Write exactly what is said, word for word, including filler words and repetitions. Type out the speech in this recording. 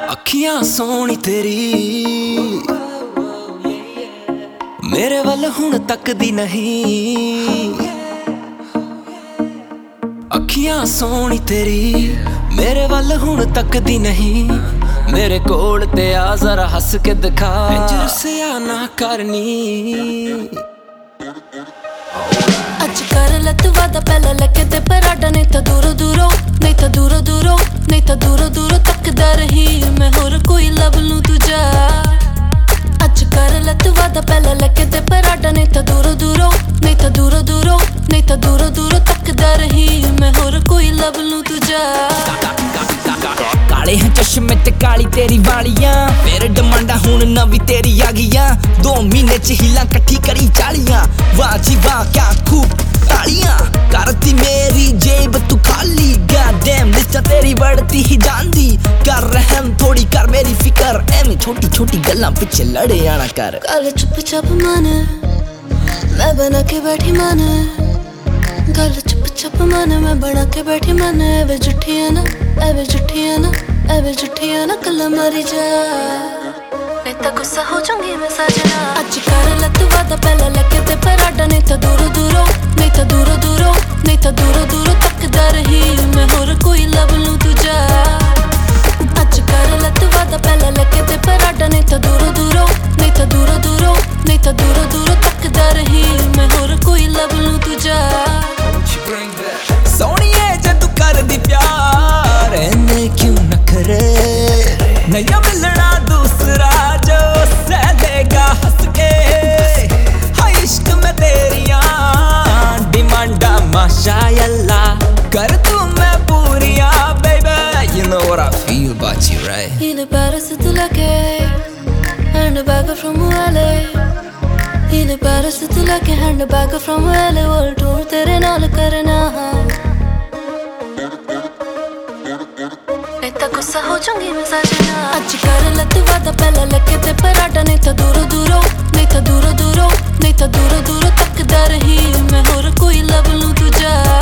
ਅੱਖੀਆਂ ਸੋਹਣੀ ਤੇਰੀ ਮੇਰੇ ਵੱਲ ਹੁਣ ਤੱਕਦੀ ਨਹੀਂ। ਅੱਖੀਆਂ ਸੋਹਣੀ ਤੇਰੀ ਮੇਰੇ ਵੱਲ ਹੁਣ ਤੱਕਦੀ ਨਹੀਂ। ਮੇਰੇ ਕੋਲ ਤੇ ਆ ਜ਼ਰਾ ਹੱਸ ਕੇ ਦਿਖਾ, ਇੰਜ ਰੁੱਸਿਆ ਨਾ ਕਰਨੀ। ਅੱਜ ਕਰ ਲੈ ਤੂੰ ਵਾਦਾ ਪਹਿਲਾਂ ਲੱਗੇ ਤੇ ਪਰਾਡਾ, ਨਹੀਂ ਤਾਂ ਦੂਰੋਂ ਦੂਰੋਂ ਨਹੀਂ ਤਾਂ ਦੂਰੋਂ ਦੂਰੋਂ ਨਹੀਂ ਤਾਂ ਦੂਰੋਂ ਦੂਰੋਂ ਤੱਕਦਾ ਰਹੀ ਮੈਂ ਹੋਰ ਕੋਈ ਲੱਭ ਲੂੰ ਦੂਜਾ। ਅੱਜ ਕਰ ਲੈ ਤੂੰ ਵਾਦਾ ਪਹਿਲਾਂ ਲੱਗੇ ਤੇ ਪਰਾਡਾ, ਨਹੀਂ ਤਾਂ ਦੂਰੋਂ ਦੂਰੋਂ ਨਹੀਂ ਤਾਂ ਦੂਰੋਂ ਦੂਰੋਂ ਨਹੀਂ ਤਾਂ ਦੂਰੋਂ ਦੂਰੋਂ ਤੱਕਦਾ ਰਹੀ ਮੈਂ ਹੋਰ ਕੋਈ ਲੱਭ ਲੂੰ ਦੂਜਾ। ਕਾਲੇ हैं चश्मे ते काली तेरी वालियां, फिर डिमांडा हुण नवी तेरी आ गईयां। दो महीने च हिला कट्ठी करी चालियां, वाह जी वाह क्या खूब तालियां। करती मेरी जेब तू खाली, गॉड डैम लिस्टा तेरी बढ़ती ही जांदी। कर रहम थोड़ी कर मेरी फिकर, एवें छोटी छोटी गल्लां पिछे लड़े आना कर। गल चुप चाप मन मैं बना के बैठी मन, गल चुप चाप मन मैं बना के बैठी मन। एवे जुठिया ना एवे जुठिया ना एवे जुठिया ना कल मरी जा, नहीं तो गुस्सा हो जाऊंगी मैं सजना। आज कर ले तू वादा पहला लगे ते पराडा, नहीं तो दूरों दूरों नहीं तो दूरों दूरों नहीं तो दूरों दूरों तकदा रही मैं होर कोई लभ लूं दूजा। आज कर ले तू वादा पहला लगे ते पराडा, नहीं तो दूरों दूरों नहीं तो दूरों दूरों नहीं तो दूरों दूरों तकदा रही मैं होर कोई लभ लूं दूजा। सोहणीए जे तू करदी प्यार इन्ने क्यों नखरे, नया मिलना दूसरा जो सह देगा हंस के। हाय इश्क में तेरियां डिमांडा माशाअल्लाह, कर तू मैं पूरियां baby, you know what I feel about you right? Feel it better se tu leke handbag from L A, feel it better se tu leke handbag from L A, world tour तेरे नाल करना नहीं तो गुस्सा हो जाऊंगी मैं सजना। आज कर ले तू वादा पहला लगे ते पराडा, नहीं तो दूरों दूरों नहीं तो दूरों दूरों नहीं तो दूरों दूरों तकदा रही मैं होर कोई लभ लूं दूजा।